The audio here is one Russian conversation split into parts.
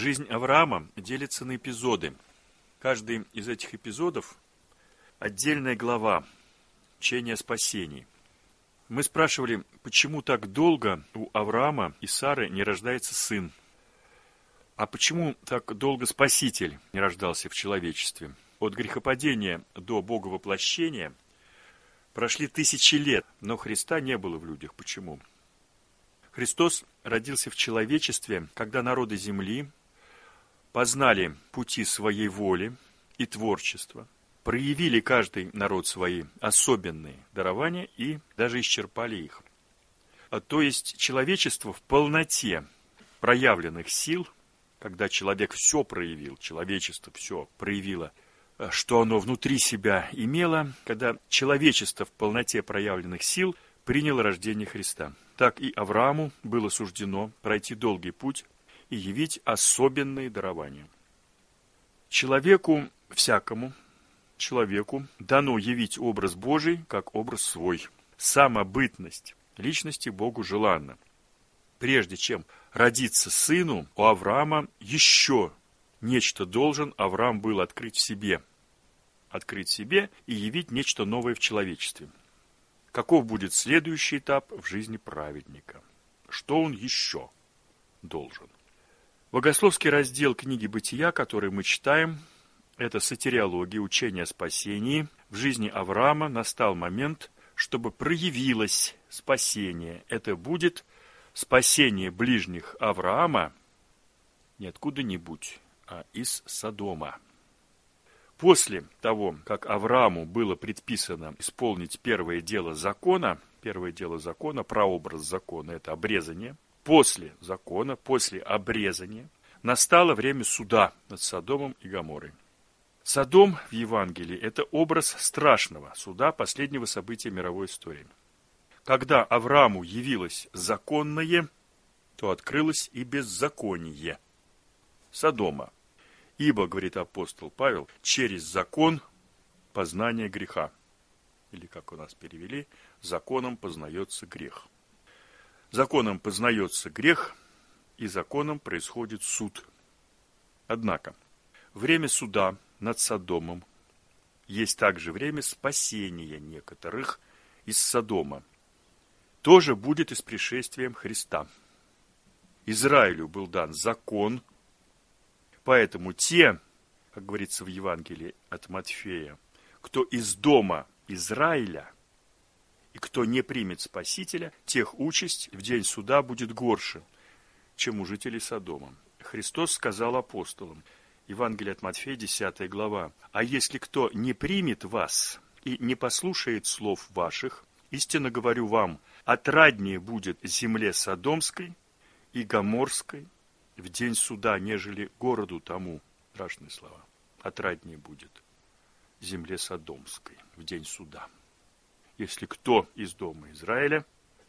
Жизнь Авраама делится на эпизоды. Каждый из этих эпизодов – отдельная глава учения о спасении. Мы спрашивали, почему так долго у Авраама и Сары не рождается сын? А почему так долго Спаситель не рождался в человечестве? От грехопадения до Боговоплощения прошли 1000 лет, но Христа не было в людях. Почему? Христос родился в человечестве, когда народы земли познали пути своей воли и творчества, проявили каждый народ свои особенные дарования и даже исчерпали их. То есть человечество в полноте проявленных сил, когда человек все проявил, человечество все проявило, что оно внутри себя имело, когда человечество в полноте проявленных сил приняло рождение Христа. Так и Аврааму было суждено пройти долгий путь и явить особенные дарования. Всякому человеку дано явить образ Божий, как образ свой. Самобытность личности Богу желанна. Прежде чем родиться сыну, у Авраама еще нечто должен Авраам был открыть в себе и явить нечто новое в человечестве. Каков будет следующий этап в жизни праведника? Что он еще должен? Богословский раздел книги «Бытия», который мы читаем, это сотириология, учение о спасении. В жизни Авраама настал момент, чтобы проявилось спасение. Это будет спасение ближних Авраама не откуда-нибудь, а из Содома. После того, как Аврааму было предписано исполнить первое дело закона, прообраз закона, это обрезание, после закона, после обрезания, настало время суда над Содомом и Гоморрой. Содом в Евангелии – это образ страшного суда, последнего события мировой истории. Когда Аврааму явилось законное, то открылось и беззаконие Содома. Ибо, говорит апостол Павел, через закон познание греха. Или, как у нас перевели, законом познается грех. Законом познается грех, и законом происходит суд. Однако, время суда над Содомом есть также время спасения некоторых из Содома. Тоже будет и с пришествием Христа. Израилю был дан закон, поэтому те, как говорится в Евангелии от Матфея, кто из дома Израиля и кто не примет Спасителя, тех участь в день суда будет горше, чем у жителей Содома. Христос сказал апостолам, Евангелие от Матфея, 10 глава, «А если кто не примет вас и не послушает слов ваших, истинно говорю вам, отраднее будет земле Содомской и Гоморской в день суда, нежели городу тому». Страшные слова. Отраднее будет земле Содомской в день суда, если кто из дома Израиля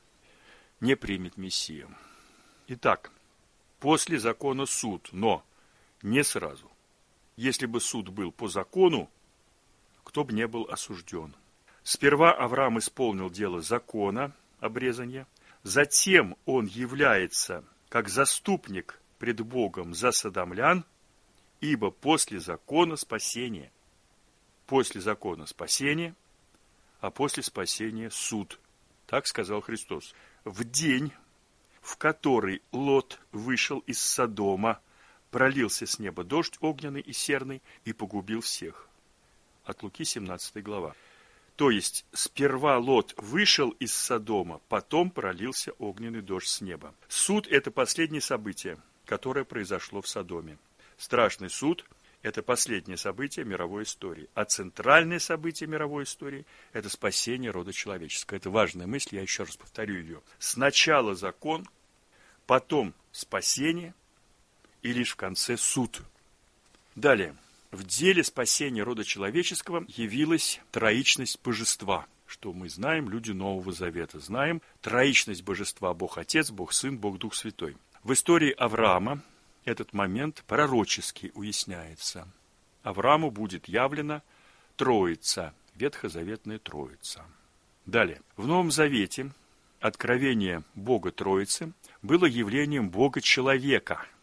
не примет Мессию. Итак, после закона суд, но не сразу. Если бы суд был по закону, кто бы не был осужден. Сперва Авраам исполнил дело закона, обрезания, затем он является как заступник пред Богом за содомлян, ибо после закона спасение. После закона спасение, а после спасения суд. Так сказал Христос. В день, в который Лот вышел из Содома, пролился с неба дождь огненный и серный и погубил всех. От Луки, 17 глава. То есть, сперва Лот вышел из Содома, потом пролился огненный дождь с неба. Суд – это последнее событие, которое произошло в Содоме. Страшный суд – это последнее событие мировой истории. А центральное событие мировой истории – это спасение рода человеческого. Это важная мысль, я еще раз повторю ее. Сначала закон, потом спасение и лишь в конце суд. Далее. В деле спасения рода человеческого явилась троичность божества, что мы знаем, люди Нового Завета. Знаем троичность божества: Бог Отец, Бог Сын, Бог Дух Святой. В истории Авраама этот момент пророчески уясняется. Аврааму будет явлена Троица, ветхозаветная Троица. Далее. В Новом Завете откровение Бога Троицы было явлением Бога-человека.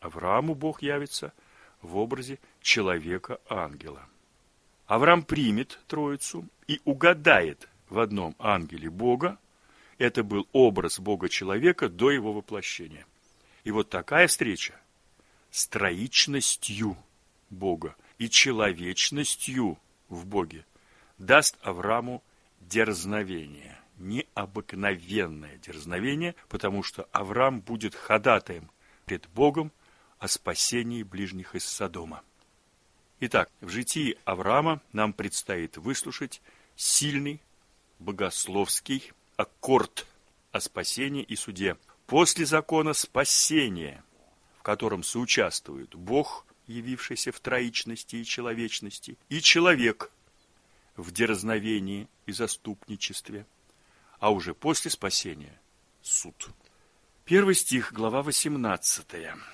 Аврааму Бог явится в образе человека-ангела. Авраам примет Троицу и угадает в одном ангеле Бога. Это был образ Бога-человека до его воплощения. И вот такая встреча с троичностью Бога и человечностью в Боге даст Аврааму дерзновение, необыкновенное дерзновение, потому что Авраам будет ходатаем пред Богом о спасении ближних из Содома. Итак, в житии Авраама нам предстоит выслушать сильный богословский аккорд о спасении и суде. После закона спасения, в котором соучаствуют Бог, явившийся в троичности и человечности, и человек в дерзновении и заступничестве, а уже после спасения суд. 1 стих, глава 18.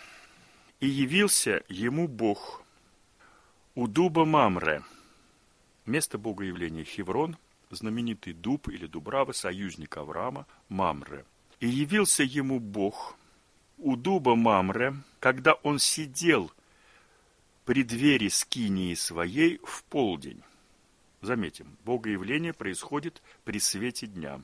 «И явился ему Бог у дуба Мамре». Место богоявления Хеврон, знаменитый дуб или дубрава, союзник Авраама, Мамре. «И явился ему Бог у дуба Мамре, когда он сидел при двери скинии своей в полдень». Заметим, богоявление происходит при свете дня.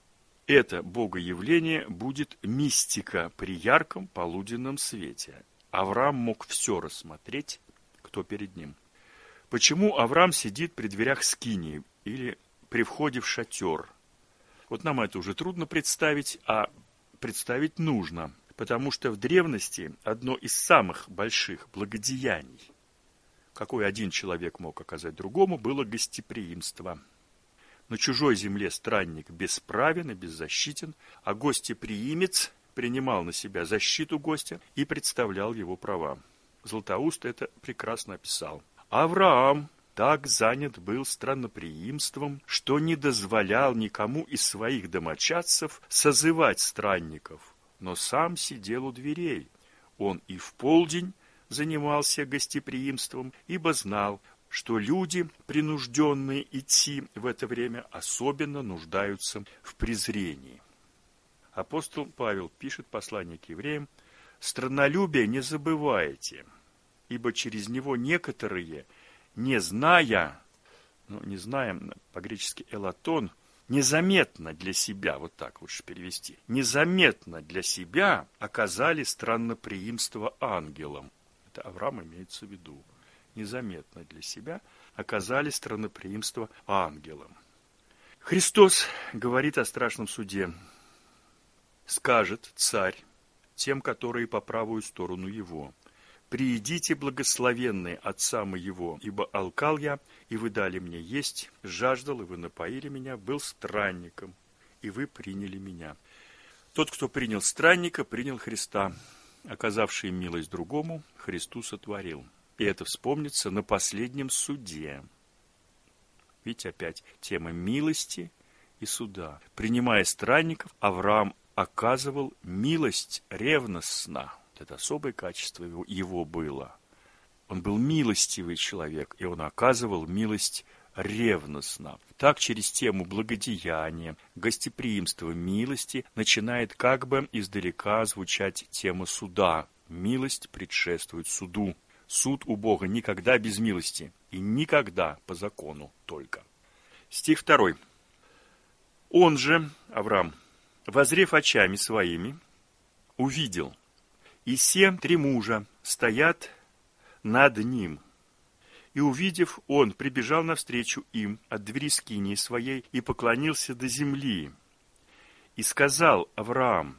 Это богоявление будет мистика при ярком полуденном свете. Авраам мог все рассмотреть, кто перед ним. Почему Авраам сидит при дверях скинии или при входе в шатер? Вот нам это уже трудно представить, а представить нужно, потому что в древности одно из самых больших благодеяний, какой один человек мог оказать другому, было гостеприимство. На чужой земле странник бесправен и беззащитен, а гостеприимец принимал на себя защиту гостя и представлял его права. Златоуст это прекрасно описал. Авраам так занят был странноприимством, что не дозволял никому из своих домочадцев созывать странников, но сам сидел у дверей. Он и в полдень занимался гостеприимством, ибо знал, что люди, принужденные идти в это время, особенно нуждаются в презрении. Апостол Павел пишет послание к евреям: «Страннолюбие не забывайте, ибо через него некоторые, не зная, по-гречески элатон, незаметно для себя, вот так лучше перевести, незаметно для себя оказали странноприимство ангелам». Это Авраам имеется в виду. Незаметно для себя оказали странноприимство ангелам. Христос говорит о страшном суде. «Скажет царь тем, которые по правую сторону его: приидите, благословенные отца моего, ибо алкал я, и вы дали мне есть, жаждал, и вы напоили меня, был странником, и вы приняли меня». Тот, кто принял странника, принял Христа. Оказавший милость другому, Христу сотворил. И это вспомнится на последнем суде. Видите, опять тема милости и суда. Принимая странников, Авраам оказывал милость ревностно. Это особое качество его было. Он был милостивый человек, и он оказывал милость ревностно. Так через тему благодеяния, гостеприимства, милости начинает как бы издалека звучать тема суда. Милость предшествует суду. Суд у Бога никогда без милости и никогда по закону только. Стих 2. «Он же, Авраам, возрев очами своими, увидел, и се 3 мужа стоят над ним. И, увидев, он прибежал навстречу им от двери скинии своей и поклонился до земли. И сказал Авраам: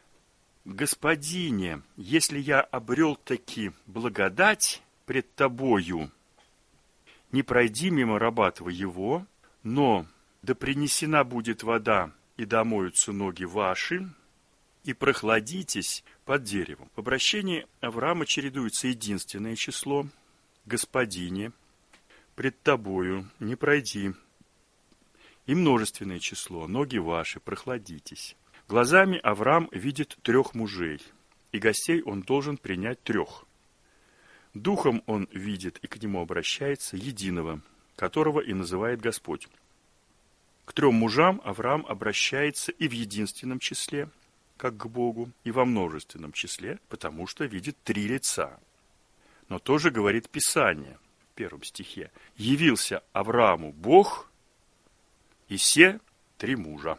Господине, если я обрел таки благодать пред тобою, не пройди мимо раба твоего, но да принесена будет вода, и домоются ноги ваши, и прохладитесь под деревом». В обращении Авраама чередуется единственное число «Господине, пред тобою, не пройди», и множественное число «Ноги ваши, прохладитесь». Глазами Авраам видит 3 мужей, и гостей он должен принять 3. Духом он видит и к нему обращается единого, которого и называет Господь. К 3 мужам Авраам обращается и в единственном числе, как к Богу, и во множественном числе, потому что видит три лица. Но тоже говорит Писание в 1 стихе. «Явился Аврааму Бог, и се три мужа».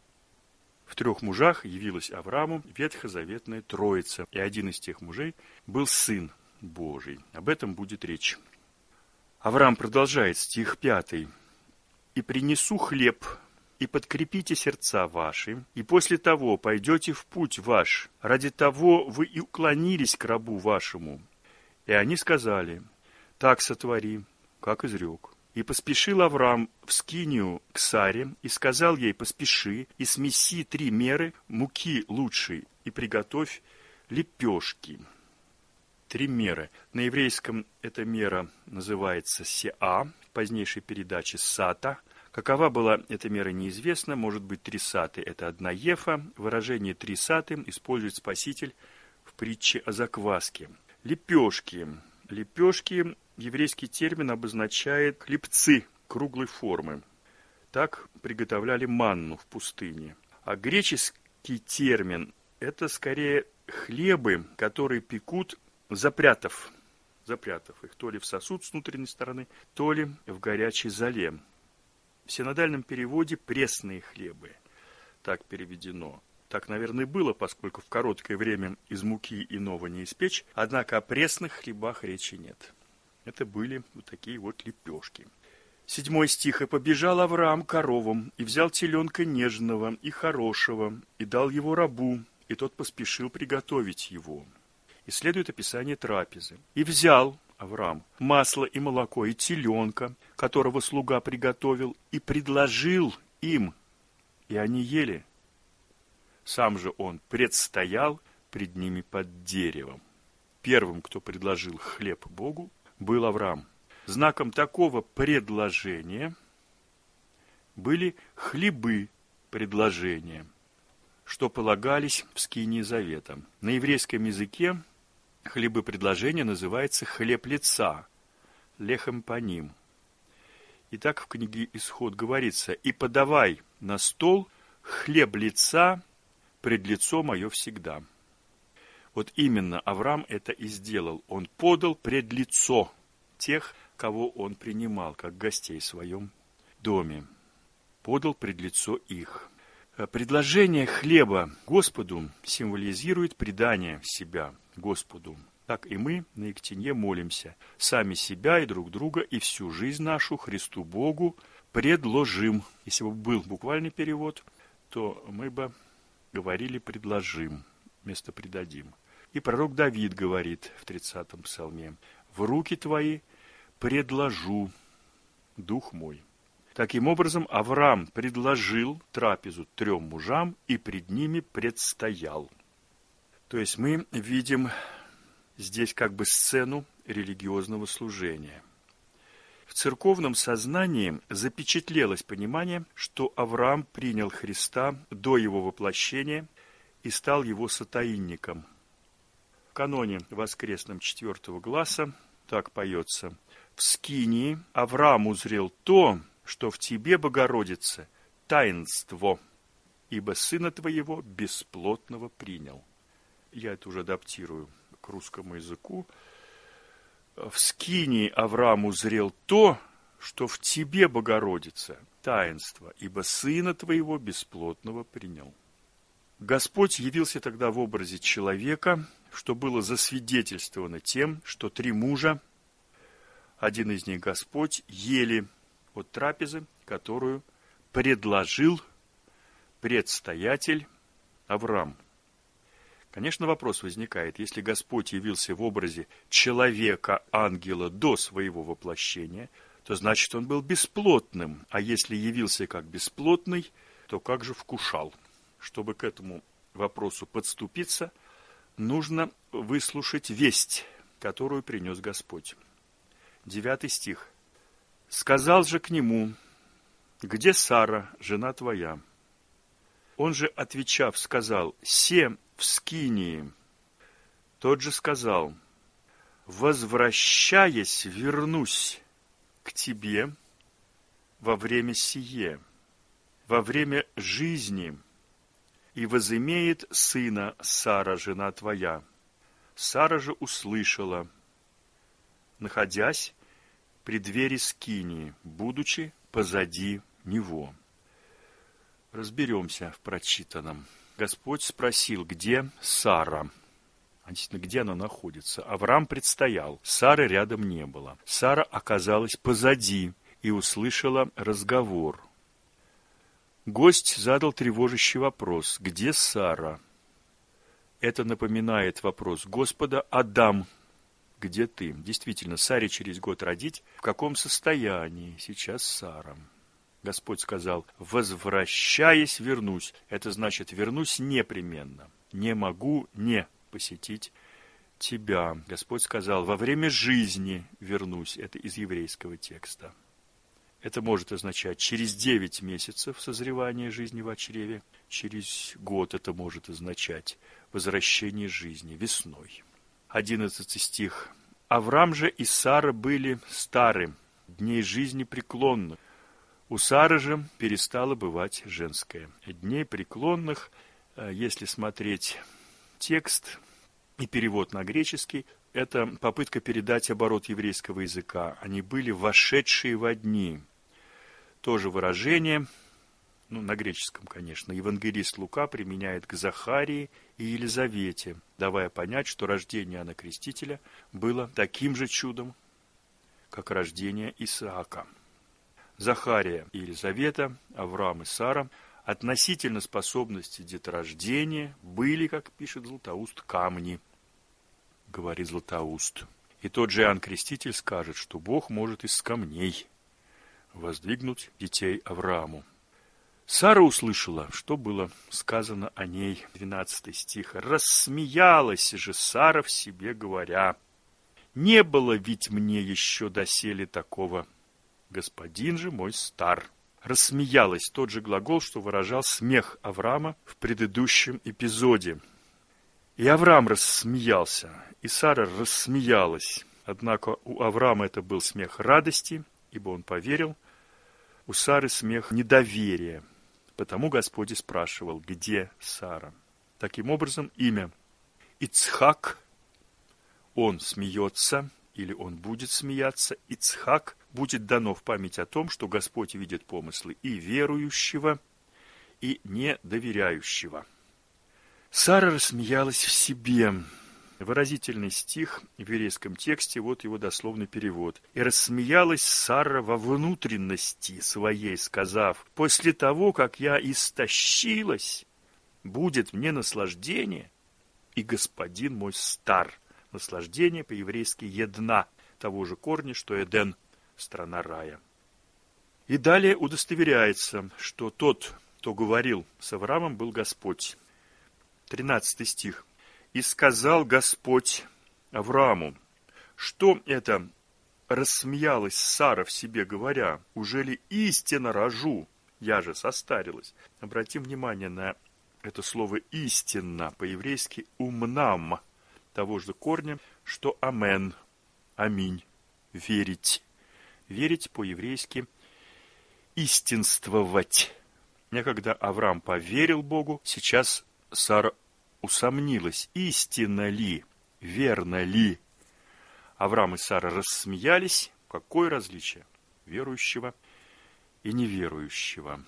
В трех мужах явилась Аврааму ветхозаветная Троица, и один из тех мужей был Сын Божий. Об этом будет речь. Авраам продолжает, стих 5. «И принесу хлеб, и подкрепите сердца ваши, и после того пойдете в путь ваш. Ради того вы и уклонились к рабу вашему». И они сказали: «Так сотвори, как изрек». И поспешил Авраам в скинию к Саре, и сказал ей: «Поспеши, и смеси 3 меры муки лучшей, и приготовь лепешки». 3 меры. На еврейском эта мера называется сеа, в позднейшей передаче сата. Какова была эта мера, неизвестно. Может быть, 3 саты – это 1 ефа. Выражение 3 саты использует Спаситель в притче о закваске. Лепешки. Лепешки, еврейский термин, обозначает хлебцы круглой формы. Так приготовляли манну в пустыне. А греческий термин – это скорее хлебы, которые пекут, запрятав их то ли в сосуд с внутренней стороны, то ли в горячей золе. В синодальном переводе «пресные хлебы» так переведено. Так, наверное, было, поскольку в короткое время из муки иного не испечь, однако о пресных хлебах речи нет. Это были вот такие вот лепешки. 7 стих. «И побежал Авраам к коровам, и взял теленка нежного и хорошего, и дал его рабу, и тот поспешил приготовить его». И следует описание трапезы. «И взял Авраам масло и молоко, и теленка, которого слуга приготовил, и предложил им, и они ели. Сам же он предстоял пред ними под деревом». Первым, кто предложил хлеб Богу, был Авраам. Знаком такого предложения были хлебы предложения, что полагались в скинии завета. На еврейском языке хлебы предложения называется хлеб лица, лехем паним. И так в книге Исход говорится: «И подавай на стол хлеб лица пред лицо мое всегда». Вот именно Авраам это и сделал. Он подал пред лицо тех, кого он принимал, как гостей в своем доме. Подал пред лицо их. Предложение хлеба Господу символизирует предание себя Господу. Так и мы на Ектенье молимся: сами себя и друг друга и всю жизнь нашу Христу Богу предложим. Если бы был буквальный перевод, то мы бы говорили предложим вместо предадим. И пророк Давид говорит в 30-м псалме: «В руки твои предложу дух мой». Таким образом, Авраам предложил трапезу 3 мужам и пред ними предстоял. То есть мы видим здесь как бы сцену религиозного служения. В церковном сознании запечатлелось понимание, что Авраам принял Христа до его воплощения и стал его сотаинником. В каноне воскресном 4 гласа так поется: «В скинии Авраам узрел то, что в тебе, Богородице, таинство, ибо сына твоего бесплотного принял». Я это уже адаптирую к русскому языку. «В скинии Авраам узрел то, что в тебе, Богородице, таинство, ибо сына твоего бесплотного принял». Господь явился тогда в образе человека, что было засвидетельствовано тем, что 3 мужа, один из них Господь, ели от трапезы, которую предложил предстоятель Авраам. Конечно, вопрос возникает: если Господь явился в образе человека-ангела до своего воплощения, то значит, он был бесплотным, а если явился как бесплотный, то как же вкушал? Чтобы к этому вопросу подступиться, нужно выслушать весть, которую принес Господь. 9 стих. «Сказал же к нему: где Сара, жена твоя? Он же, отвечав, сказал: се в скинии. Тот же сказал: возвращаясь, вернусь к тебе во время сие, во время жизни и возымеет сына Сара, жена твоя. Сара же услышала, находясь при двери скинии, будучи позади него». Разберемся в прочитанном. Господь спросил, где Сара? Действительно, где она находится? Авраам предстоял, Сары рядом не было. Сара оказалась позади и услышала разговор. Гость задал тревожащий вопрос: где Сара? Это напоминает вопрос Господа: Адам, где ты? Действительно, Саре через год родить. В каком состоянии сейчас Сара? Господь сказал: возвращаясь, вернусь. Это значит, вернусь непременно. Не могу не посетить тебя. Господь сказал: во время жизни вернусь. Это из еврейского текста. Это может означать через 9 месяцев созревания жизни в чреве. Через год это может означать возвращение жизни весной. 11 стих. Авраам же и Сара были стары, дней жизни преклонных. У Сары же перестало бывать женское. Дней преклонных, если смотреть текст и перевод на греческий, это попытка передать оборот еврейского языка. Они были вошедшие во дни. Тоже выражение, на греческом, конечно, евангелист Лука применяет к Захарии и Елизавете, давая понять, что рождение Иоанна Крестителя было таким же чудом, как рождение Исаака. Захария и Елизавета, Авраам и Сара относительно способности деторождения были, как пишет Златоуст, камни, говорит Златоуст. И тот же Иоанн Креститель скажет, что Бог может из камней воздвигнуть детей Аврааму. Сара услышала, что было сказано о ней. 12 стих. «Рассмеялась же Сара в себе, говоря: не было ведь мне еще доселе такого, господин же мой стар». Рассмеялась — тот же глагол, что выражал смех Авраама в предыдущем эпизоде. И Авраам рассмеялся, и Сара рассмеялась. Однако у Авраама это был смех радости, ибо он поверил. У Сары смех недоверия. Потому Господь и спрашивал: где Сара? Таким образом, имя Ицхак, он смеется, или он будет смеяться, Ицхак, будет дано в память о том, что Господь видит помыслы и верующего, и недоверяющего. Сара рассмеялась в себе. Выразительный стих в еврейском тексте, вот его дословный перевод. «И рассмеялась Сара во внутренности своей, сказав: после того, как я истощилась, будет мне наслаждение, и господин мой стар». Наслаждение по-еврейски «една», того же корня, что Эден, страна рая. И далее удостоверяется, что тот, кто говорил с Авраамом, был Господь. 13 стих. «И сказал Господь Аврааму». Что это рассмеялась Сара в себе, говоря: «Ужели истинно рожу? Я же состарилась». Обратим внимание на это слово «истинно», по-еврейски «умнам», того же корня, что «амен», «аминь», «верить». Верить по-еврейски «истинствовать». Некогда Авраам поверил Богу, сейчас Сара усомнилась, истинно ли, верно ли. Авраам и Сара рассмеялись. Какое различие верующего и неверующего?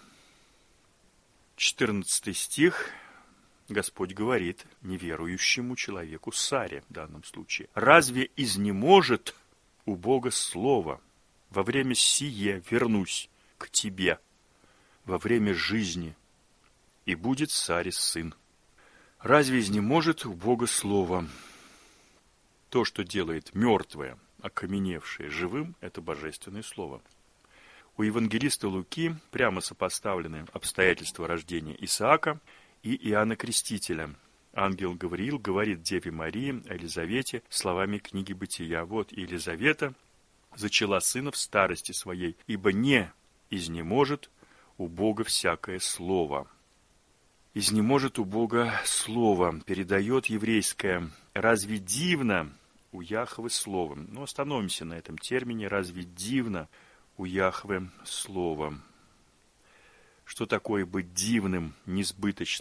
14 стих. Господь говорит неверующему человеку, Саре в данном случае: «Разве изнеможет у Бога слово? Во время сие вернусь к тебе, во время жизни, и будет Саре сын». Разве изнеможет у Бога слово? То, что делает мертвое, окаменевшее живым, это божественное слово. У евангелиста Луки прямо сопоставлены обстоятельства рождения Исаака и Иоанна Крестителя. Ангел Гавриил говорит Деве Марии о Елизавете словами книги Бытия: «Вот Елизавета зачала сына в старости своей, ибо не изнеможет у Бога всякое слово». Изнеможет у Бога слово, передает еврейское «разве дивно у Яхвы слово». Но остановимся на этом термине «разве дивно у Яхвы слово». Что такое быть дивным, несбыточным,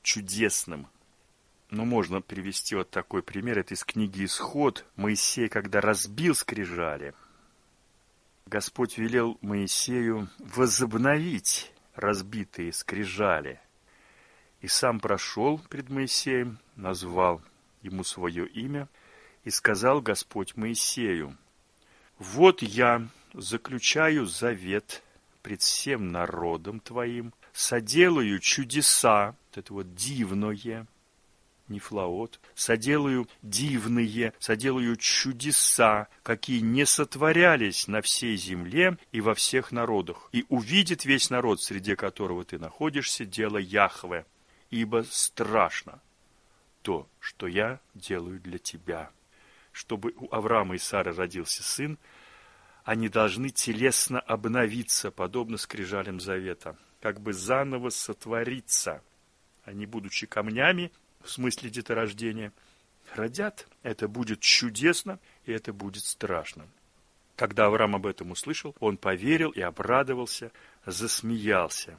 чудесным. Но можно привести вот такой пример. Это из книги «Исход». Моисей, когда разбил скрижали, Господь велел Моисею возобновить разбитые скрижали. И сам прошел пред Моисеем, назвал ему свое имя, и сказал Господь Моисею: «Вот я заключаю завет пред всем народом твоим, соделаю чудеса», это вот дивное, нефлаот, соделаю дивные, соделаю чудеса, какие не сотворялись на всей земле и во всех народах. И увидит весь народ, среди которого ты находишься, дело Яхве, ибо страшно то, что я делаю для тебя. Чтобы у Авраама и Сары родился сын, они должны телесно обновиться, подобно скрижалям завета, как бы заново сотвориться. Они, будучи камнями, в смысле деторождения, родят. Это будет чудесно, и это будет страшно. Когда Авраам об этом услышал, он поверил и обрадовался, засмеялся.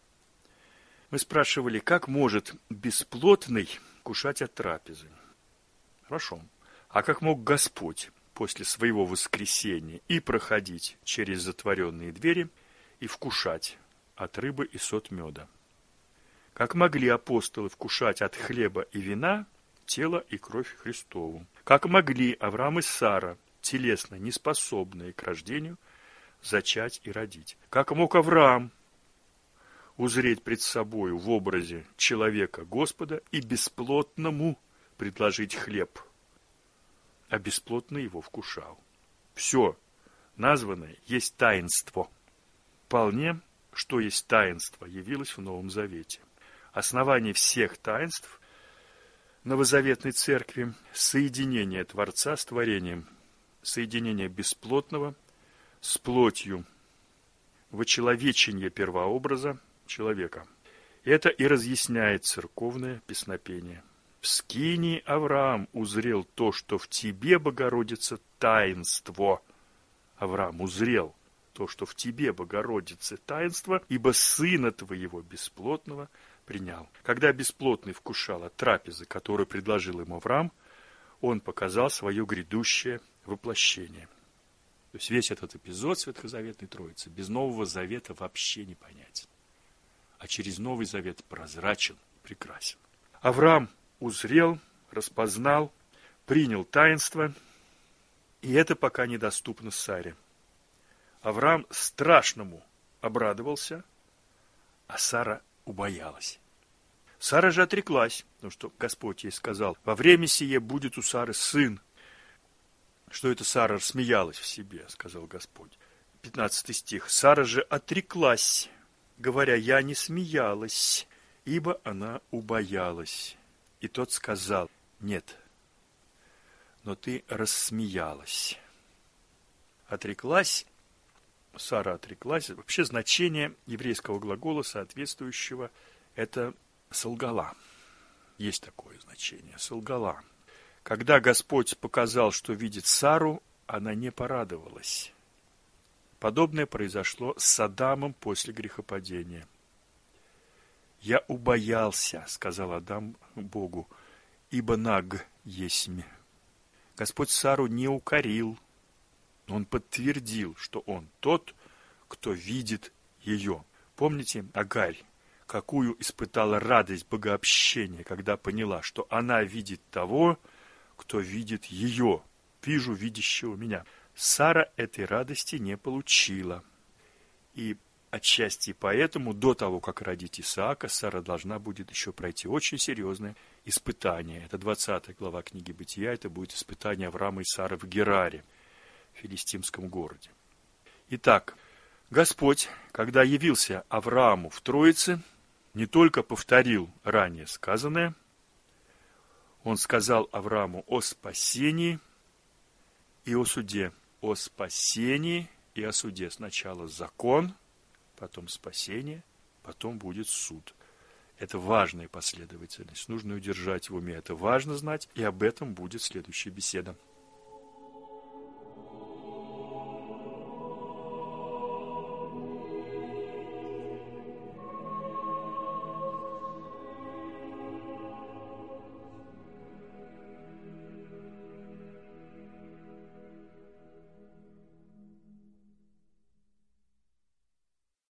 Мы спрашивали, как может бесплотный кушать от трапезы? Хорошо. А как мог Господь после своего воскресения и проходить через затворенные двери и вкушать от рыбы и сот меда? Как могли апостолы вкушать от хлеба и вина тело и кровь Христову? Как могли Авраам и Сара, телесно неспособные к рождению, зачать и родить? Как мог Авраам узреть пред собою в образе человека Господа и бесплотному предложить хлеб, а бесплотный его вкушал? Все названное есть таинство. Вполне, что есть таинство, явилось в Новом Завете. Основание всех таинств новозаветной церкви – соединение Творца с творением, соединение бесплотного с плотью, вочеловечение первообраза человека. Это и разъясняет церковное песнопение. «В скинии Авраам узрел то, что в тебе, Богородица, таинство». Авраам узрел то, что в тебе, Богородице, таинство, ибо сына твоего бесплотного принял. Когда бесплотный вкушал от трапезы, которую предложил ему Авраам, он показал свое грядущее воплощение. То есть весь этот эпизод Ветхозаветной Троицы без Нового Завета вообще не понятен. А через Новый Завет прозрачен, прекрасен. Авраам узрел, распознал, принял таинство, и это пока недоступно Саре. Авраам страшному обрадовался, а Сара убоялась. Сара же отреклась, потому что Господь ей сказал: во время сие будет у Сары сын. Что это Сара рассмеялась в себе, сказал Господь. 15 стих. Сара же отреклась, говоря: я не смеялась, ибо она убоялась. И тот сказал: нет, но ты рассмеялась. Отреклась, Сара отреклась. Вообще значение еврейского глагола, соответствующего, это солгала. Есть такое значение, солгала. Когда Господь показал, что видит Сару, она не порадовалась. Подобное произошло с Адамом после грехопадения. «Я убоялся», — сказал Адам Богу, — «ибо наг есмь». Господь Сару не укорил, но он подтвердил, что он тот, кто видит ее. Помните Агарь, какую испытала радость богообщения, когда поняла, что она видит того, кто видит ее. «Вижу видящего меня». Сара этой радости не получила. И отчасти поэтому, до того, как родить Исаака, Сара должна будет еще пройти очень серьезное испытание. Это 20 глава книги Бытия, это будет испытание Авраама и Сары в Гераре, в филистимском городе. Итак, Господь, когда явился Аврааму в Троице, не только повторил ранее сказанное, Он сказал Аврааму о спасении и о суде. О спасении и о суде. Сначала закон, потом спасение, потом будет суд. Это важная последовательность. Нужно ее держать в уме. Это важно знать, и об этом будет следующая беседа.